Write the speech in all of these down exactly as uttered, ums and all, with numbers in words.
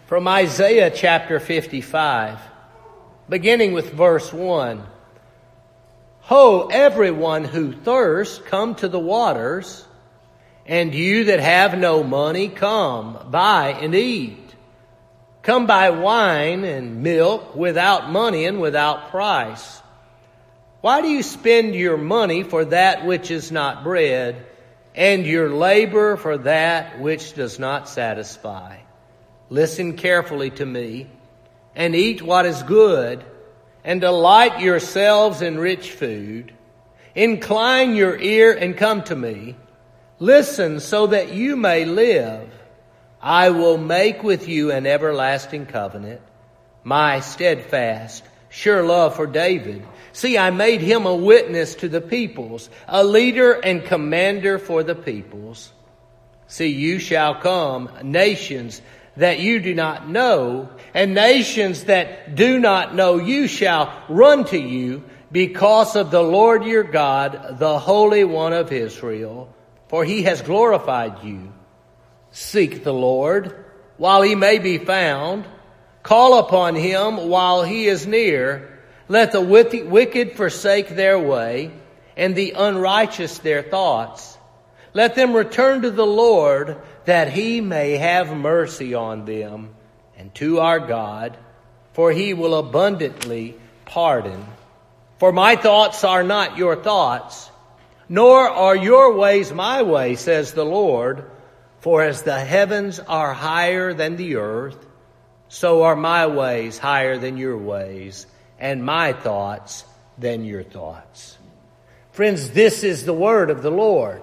From Isaiah chapter fifty-five, beginning with verse one. Ho, everyone who thirsts, come to the waters, and you that have no money, come, buy and eat. Come buy wine and milk without money and without price. Why do you spend your money for that which is not bread, and your labor for that which does not satisfy? Listen carefully to me, and eat what is good, and delight yourselves in rich food. Incline your ear and come to me. Listen so that you may live. I will make with you an everlasting covenant, my steadfast, sure love for David. See, I made him a witness to the peoples, a leader and commander for the peoples. See, you shall come, nations that you do not know, and nations that do not know you shall run to you because of the Lord your God, the Holy One of Israel, for he has glorified you. Seek the Lord while he may be found. Call upon him while he is near. Let the wicked forsake their way, and the unrighteous their thoughts. Let them return to the Lord, that he may have mercy on them, and to our God, for he will abundantly pardon. For my thoughts are not your thoughts, nor are your ways my ways, says the Lord. For as the heavens are higher than the earth, so are my ways higher than your ways, and my thoughts than your thoughts. Friends, this is the word of the Lord.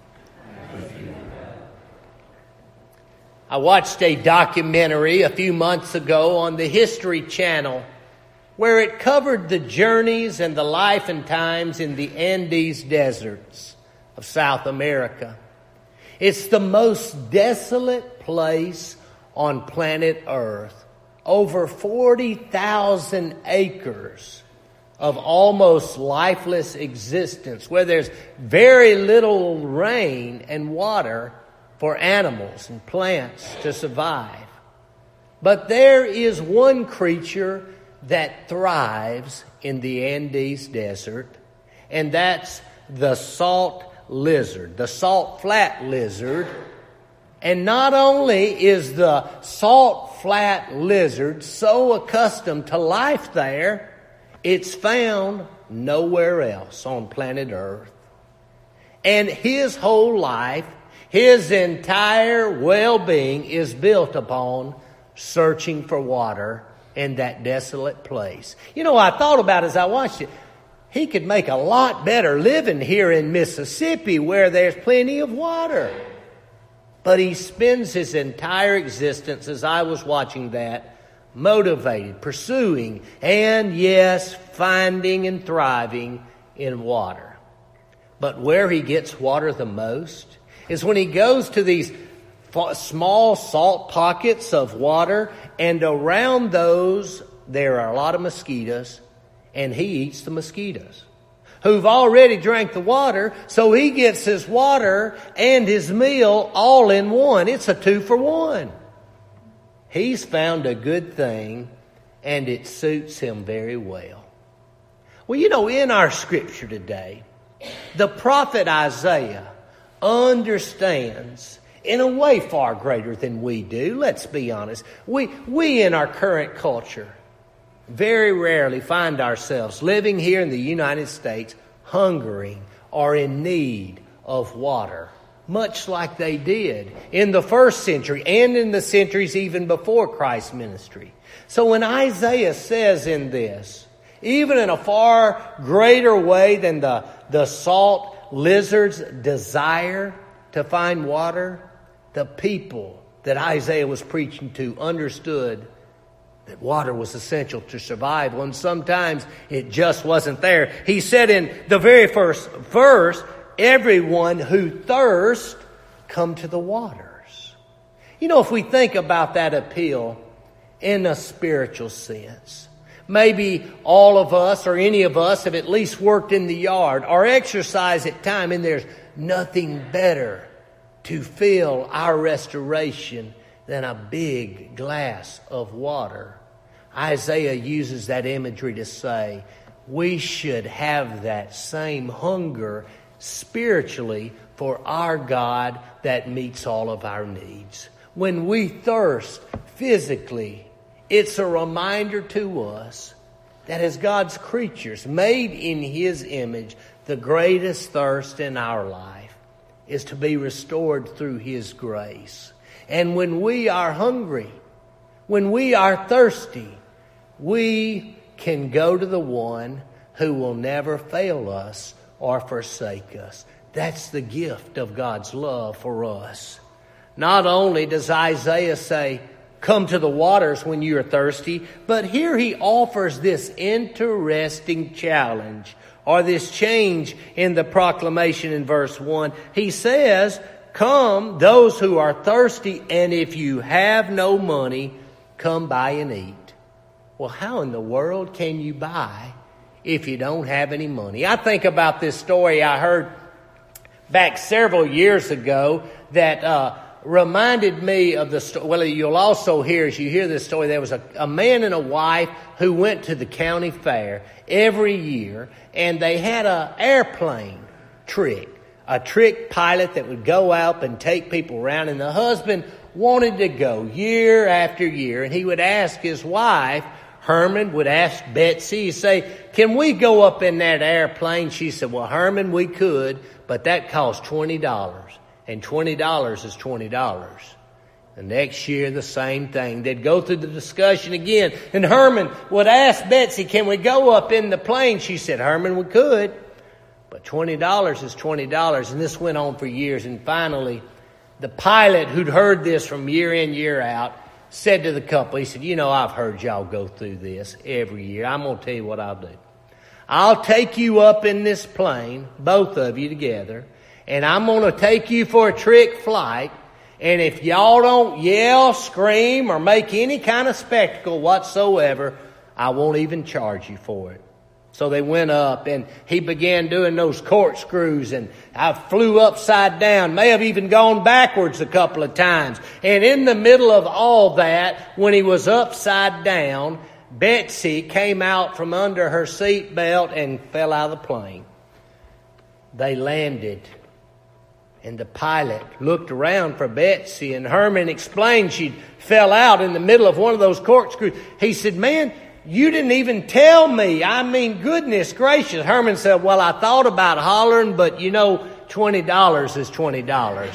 I watched a documentary a few months ago on the History Channel where it covered the journeys and the life and times in the Andes deserts of South America. It's the most desolate place on planet Earth. Over forty thousand acres of almost lifeless existence where there's very little rain and water for animals and plants to survive. But there is one creature that thrives in the Andes desert, and that's the salt lizard, the salt flat lizard. And not only is the salt flat lizard so accustomed to life there, it's found nowhere else on planet Earth. And his whole life, his entire well-being is built upon searching for water in that desolate place. You know, I thought about it as I watched it. He could make a lot better living here in Mississippi where there's plenty of water. But he spends his entire existence, as I was watching that, motivated, pursuing, and yes, finding and thriving in water. But where he gets water the most is when he goes to these small salt pockets of water, and around those there are a lot of mosquitoes, and he eats the mosquitoes who've already drank the water, so he gets his water and his meal all in one. It's a two for one. He's found a good thing, and it suits him very well. Well, you know, in our scripture today, the prophet Isaiah understands in a way far greater than we do. Let's be honest. We, we in our current culture very rarely find ourselves living here in the United States hungering or in need of water, much like they did in the first century and in the centuries even before Christ's ministry. So when Isaiah says in this, even in a far greater way than the, the salt lizard's desire to find water, the people that Isaiah was preaching to understood that water was essential to survival, and sometimes it just wasn't there. He said in the very first verse, everyone who thirsts, come to the waters. You know, if we think about that appeal in a spiritual sense, maybe all of us or any of us have at least worked in the yard or exercised at time, and there's nothing better to feel our restoration than a big glass of water. Isaiah uses that imagery to say we should have that same hunger spiritually for our God that meets all of our needs. When we thirst physically, it's a reminder to us that as God's creatures, made in His image, the greatest thirst in our life is to be restored through His grace. And when we are hungry, when we are thirsty, we can go to the one who will never fail us or forsake us. That's the gift of God's love for us. Not only does Isaiah say, come to the waters when you are thirsty, but here he offers this interesting challenge, or this change in the proclamation in verse one. He says, come, those who are thirsty, and if you have no money, come buy and eat. Well, how in the world can you buy if you don't have any money? I think about this story I heard back several years ago that uh, reminded me of the story. Well, you'll also hear, as you hear this story, there was a, a man and a wife who went to the county fair every year, and they had an airplane trick, a trick pilot that would go out and take people around, and the husband wanted to go year after year, and he would ask his wife, Herman would ask Betsy, he'd say, can we go up in that airplane? She said, well, Herman, we could, but that costs twenty dollars. And twenty dollars is twenty dollars. The next year, the same thing. They'd go through the discussion again. And Herman would ask Betsy, can we go up in the plane? She said, Herman, we could, but twenty dollars is twenty dollars. And this went on for years. And finally, the pilot who'd heard this from year in, year out, said to the couple, he said, you know, I've heard y'all go through this every year. I'm going to tell you what I'll do. I'll take you up in this plane, both of you together, and I'm going to take you for a trick flight. And if y'all don't yell, scream, or make any kind of spectacle whatsoever, I won't even charge you for it. So they went up, and he began doing those corkscrews, and I flew upside down, may have even gone backwards a couple of times. And in the middle of all that, when he was upside down, Betsy came out from under her seat belt and fell out of the plane. They landed, and the pilot looked around for Betsy, and Herman explained she fell out in the middle of one of those corkscrews. He said, man, you didn't even tell me. I mean, goodness gracious. Herman said, well, I thought about hollering, but you know, twenty dollars is twenty dollars.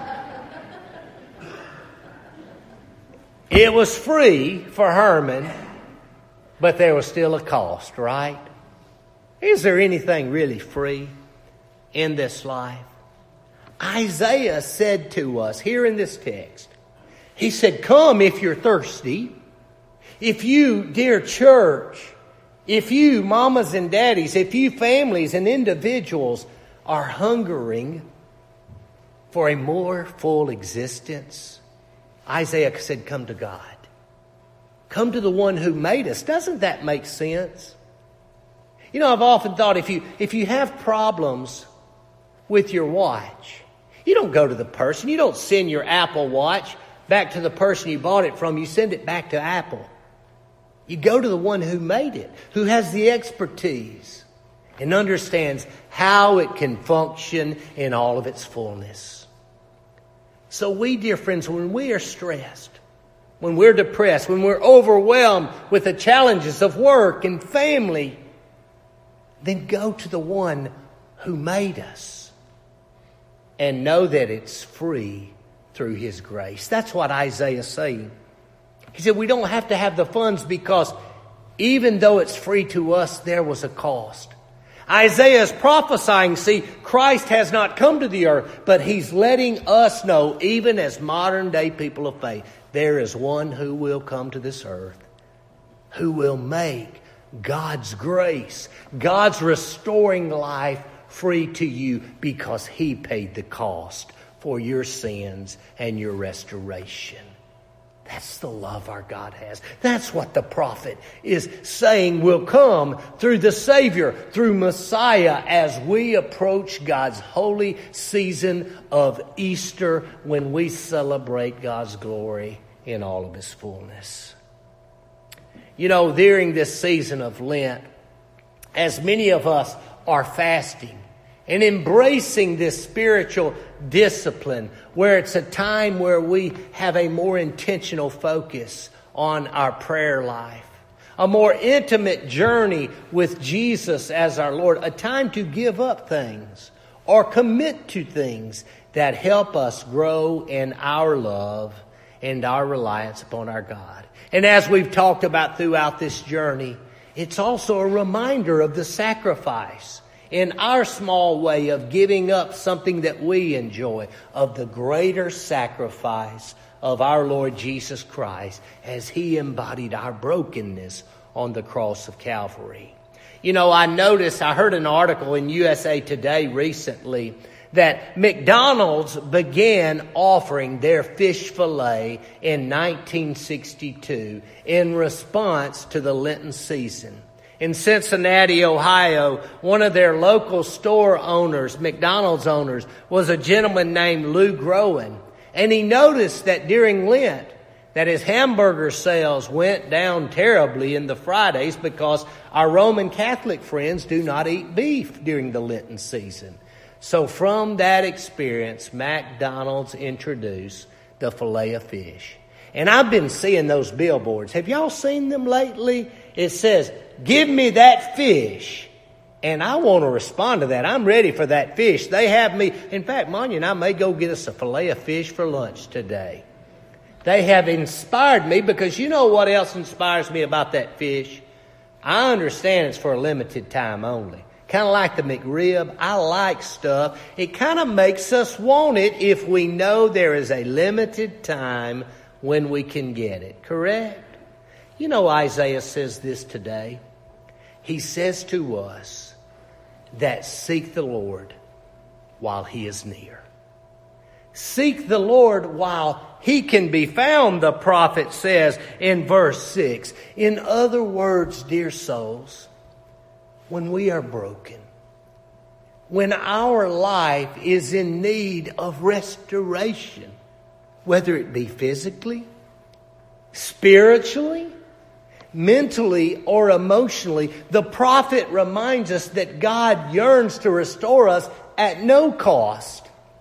It was free for Herman, but there was still a cost, right? Is there anything really free in this life? Isaiah said to us here in this text, he said, come if you're thirsty. If you, dear church, if you, mamas and daddies, if you families and individuals are hungering for a more full existence, Isaiah said, come to God. Come to the one who made us. Doesn't that make sense? You know, I've often thought if you, if you have problems with your watch, you don't go to the person. You don't send your Apple Watch back to the person you bought it from. You send it back to Apple. You go to the one who made it, who has the expertise and understands how it can function in all of its fullness. So we, dear friends, when we are stressed, when we're depressed, when we're overwhelmed with the challenges of work and family, then go to the one who made us and know that it's free through His grace. That's what Isaiah is saying. He said we don't have to have the funds because even though it's free to us, there was a cost. Isaiah is prophesying, see, Christ has not come to the earth, but He's letting us know, even as modern day people of faith, there is one who will come to this earth, who will make God's grace, God's restoring life free to you because He paid the cost for your sins and your restoration. That's the love our God has. That's what the prophet is saying will come through the Savior, through Messiah, as we approach God's holy season of Easter when we celebrate God's glory in all of His fullness. You know, during this season of Lent, as many of us are fasting and embracing this spiritual discipline, where it's a time where we have a more intentional focus on our prayer life, a more intimate journey with Jesus as our Lord, a time to give up things or commit to things that help us grow in our love and our reliance upon our God. And as we've talked about throughout this journey, it's also a reminder of the sacrifice in our small way of giving up something that we enjoy, of the greater sacrifice of our Lord Jesus Christ as He embodied our brokenness on the cross of Calvary. You know, I noticed, I heard an article in U S A Today recently that McDonald's began offering their fish fillet in nineteen sixty-two in response to the Lenten season. In Cincinnati, Ohio, one of their local store owners, McDonald's owners, was a gentleman named Lou Groen. And he noticed that during Lent, that his hamburger sales went down terribly in the Fridays because our Roman Catholic friends do not eat beef during the Lenten season. So from that experience, McDonald's introduced the filet of fish. And I've been seeing those billboards. Have y'all seen them lately? It says, "Give me that fish." And I want to respond to that. I'm ready for that fish. They have me. In fact, Monya and I may go get us a filet of fish for lunch today. They have inspired me, because you know what else inspires me about that fish? I understand it's for a limited time only. Kind of like the McRib. I like stuff. It kind of makes us want it if we know there is a limited time when we can get it. Correct? You know, Isaiah says this today. He says to us that seek the Lord while He is near. Seek the Lord while He can be found, the prophet says in verse six. In other words, dear souls, when we are broken, when our life is in need of restoration, whether it be physically, spiritually, mentally, or emotionally, the prophet reminds us that God yearns to restore us at no cost.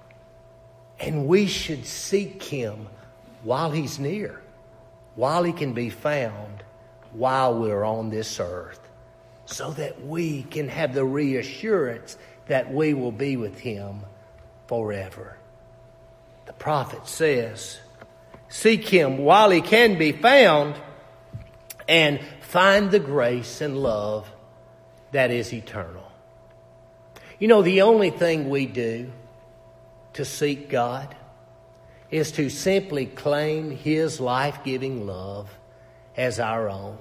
And we should seek Him while He's near, while He can be found, while we're on this earth, so that we can have the reassurance that we will be with Him forever. The prophet says, seek Him while He can be found, and find the grace and love that is eternal. You know, the only thing we do to seek God is to simply claim His life-giving love as our own.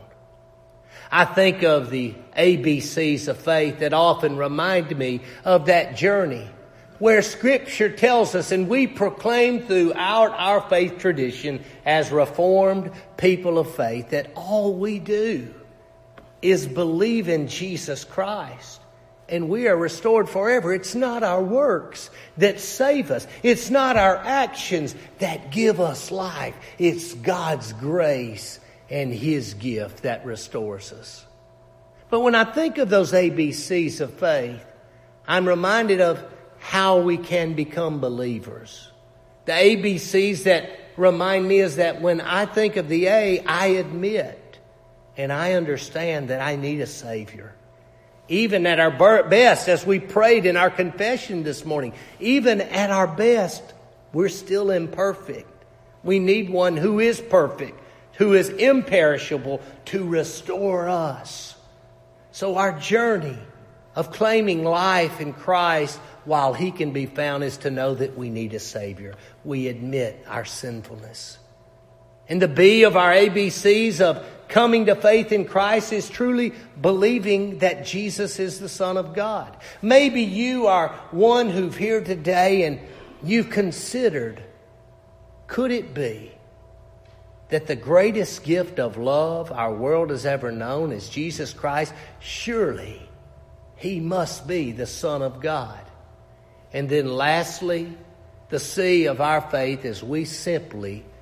I think of the A B Cs of faith that often remind me of that journey where Scripture tells us, and we proclaim throughout our faith tradition as Reformed people of faith, that all we do is believe in Jesus Christ, and we are restored forever. It's not our works that save us. It's not our actions that give us life. It's God's grace and His gift that restores us. But when I think of those A B Cs of faith, I'm reminded of how we can become believers. The A B Cs that remind me is that when I think of the A, I admit and I understand that I need a Savior. Even at our best, as we prayed in our confession this morning, even at our best, we're still imperfect. We need one who is perfect, who is imperishable, to restore us. So our journey of claiming life in Christ while He can be found is to know that we need a Savior. We admit our sinfulness. And the B of our A B Cs of coming to faith in Christ is truly believing that Jesus is the Son of God. Maybe you are one who've here today and you've considered, could it be that the greatest gift of love our world has ever known is Jesus Christ? Surely He must be the Son of God. And then lastly, the C of our faith is we simply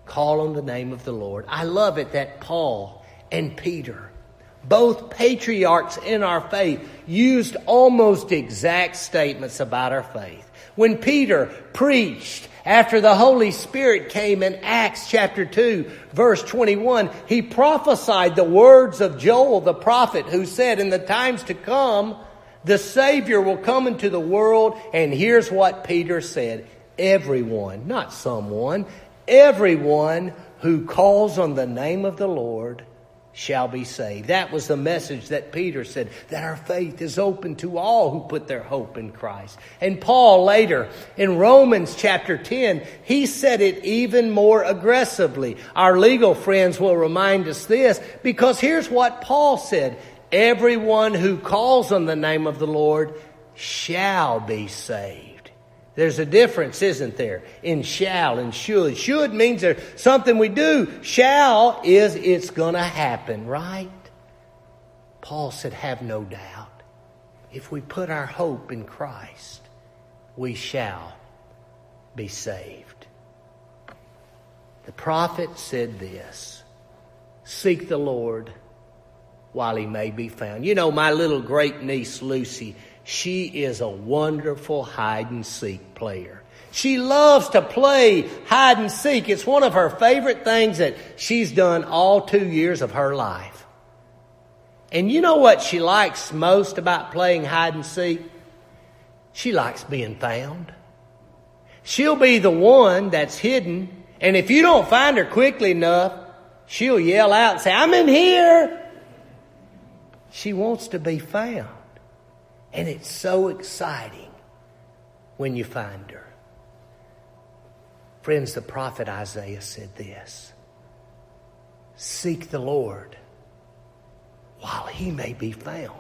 Call on the name of the Lord. I love it that Paul and Peter, both patriarchs in our faith, used almost exact statements about our faith. When Peter preached after the Holy Spirit came in Acts chapter two, verse twenty-one, he prophesied the words of Joel the prophet, who said, in the times to come, the Savior will come into the world. And here's what Peter said: everyone, not someone, everyone who calls on the name of the Lord shall be saved. That was the message that Peter said, that our faith is open to all who put their hope in Christ. And Paul later in Romans chapter ten, he said it even more aggressively. Our legal friends will remind us this, because here's what Paul said: everyone who calls on the name of the Lord shall be saved. There's a difference, isn't there, in shall and should. Should means there's something we do. Shall is it's going to happen, right? Paul said, have no doubt. If we put our hope in Christ, we shall be saved. The prophet said this: seek the Lord while he may be found. You know, my little great niece Lucy, she is a wonderful hide and seek player. She loves to play hide and seek. It's one of her favorite things that she's done all two years of her life. And you know what she likes most about playing hide and seek? She likes being found. She'll be the one that's hidden, and if you don't find her quickly enough, she'll yell out and say, I'm in here. She wants to be found. And it's so exciting when you find her. Friends, the prophet Isaiah said this: seek the Lord while he may be found.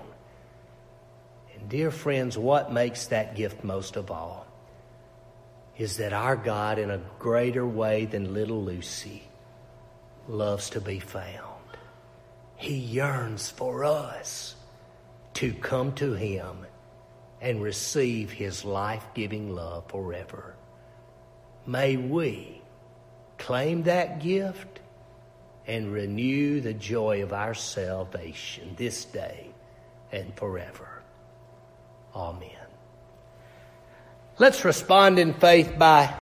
And dear friends, what makes that gift most of all is that our God, in a greater way than little Lucy, loves to be found. He yearns for us to come to him and receive his life-giving love forever. May we claim that gift and renew the joy of our salvation this day and forever. Amen. Let's respond in faith by